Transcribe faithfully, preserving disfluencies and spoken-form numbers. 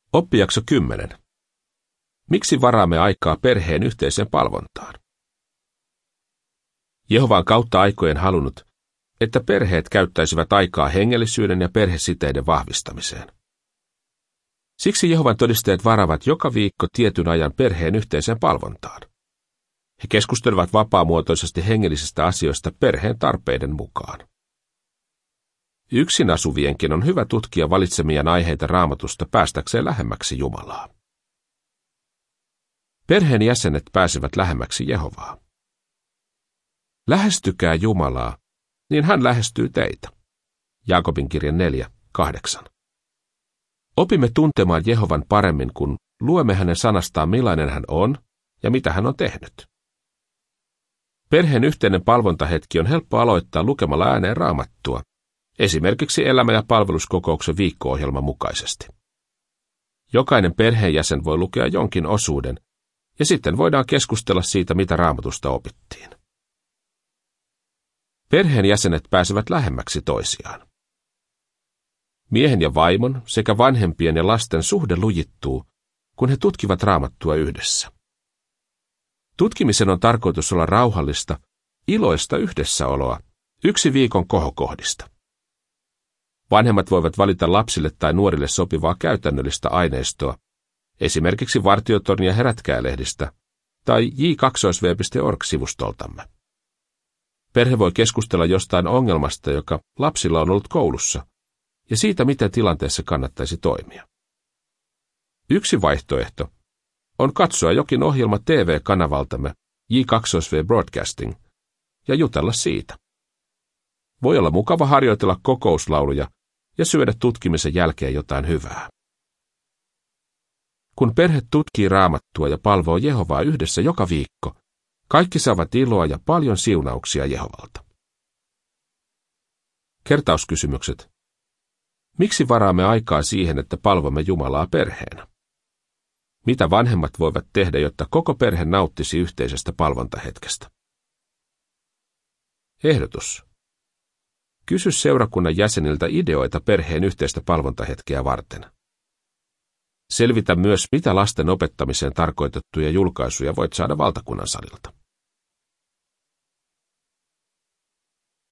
Oppijakso kymmenen. Miksi varaamme aikaa perheen yhteiseen palvontaan? Jehova on kautta aikojen halunnut, että perheet käyttäisivät aikaa hengellisyyden ja perhesiteiden vahvistamiseen. Siksi Jehovan todistajat varaavat joka viikko tietyn ajan perheen yhteiseen palvontaan. He keskustelevat vapaamuotoisesti hengellisistä asioista perheen tarpeiden mukaan. Yksin asuvienkin on hyvä tutkia valitsemiaan aiheita Raamatusta päästäkseen lähemmäksi Jumalaa. Perheen jäsenet pääsevät lähemmäksi Jehovaa. Lähestykää Jumalaa, niin hän lähestyy teitä. Jaakobin kirja neljä, kahdeksan. Opimme tuntemaan Jehovan paremmin, kun luemme hänen sanastaan, millainen hän on ja mitä hän on tehnyt. Perheen yhteinen palvontahetki on helppo aloittaa lukemalla ääneen Raamattua, esimerkiksi elämä- ja palveluskokouksen viikko-ohjelman mukaisesti. Jokainen perheenjäsen voi lukea jonkin osuuden, ja sitten voidaan keskustella siitä, mitä Raamatusta opittiin. Perheenjäsenet pääsevät lähemmäksi toisiaan. Miehen ja vaimon sekä vanhempien ja lasten suhde lujittuu, kun he tutkivat Raamattua yhdessä. Tutkimisen on tarkoitus olla rauhallista, iloista yhdessäoloa, yksi viikon kohokohdista. Vanhemmat voivat valita lapsille tai nuorille sopivaa käytännöllistä aineistoa, esimerkiksi Vartiotornia herätkää-lehdistä tai j kaksi v piste org-sivustoltamme. Perhe voi keskustella jostain ongelmasta, joka lapsilla on ollut koulussa, ja siitä, miten tilanteessa kannattaisi toimia. Yksi vaihtoehto on katsoa jokin ohjelma T V-kanavaltamme j kaksi v Broadcasting ja jutella siitä. Voi olla mukava harjoitella kokouslauluja ja syödä tutkimisen jälkeen jotain hyvää. Kun perhe tutkii Raamattua ja palvoo Jehovaa yhdessä joka viikko, kaikki saavat iloa ja paljon siunauksia Jehovalta. Kertauskysymykset. Miksi varaamme aikaa siihen, että palvomme Jumalaa perheenä? Mitä vanhemmat voivat tehdä, jotta koko perhe nauttisi yhteisestä palvontahetkestä? Ehdotus. Kysy seurakunnan jäseniltä ideoita perheen yhteistä palvontahetkeä varten. Selvitä myös, mitä lasten opettamiseen tarkoitettuja julkaisuja voit saada valtakunnan salilta.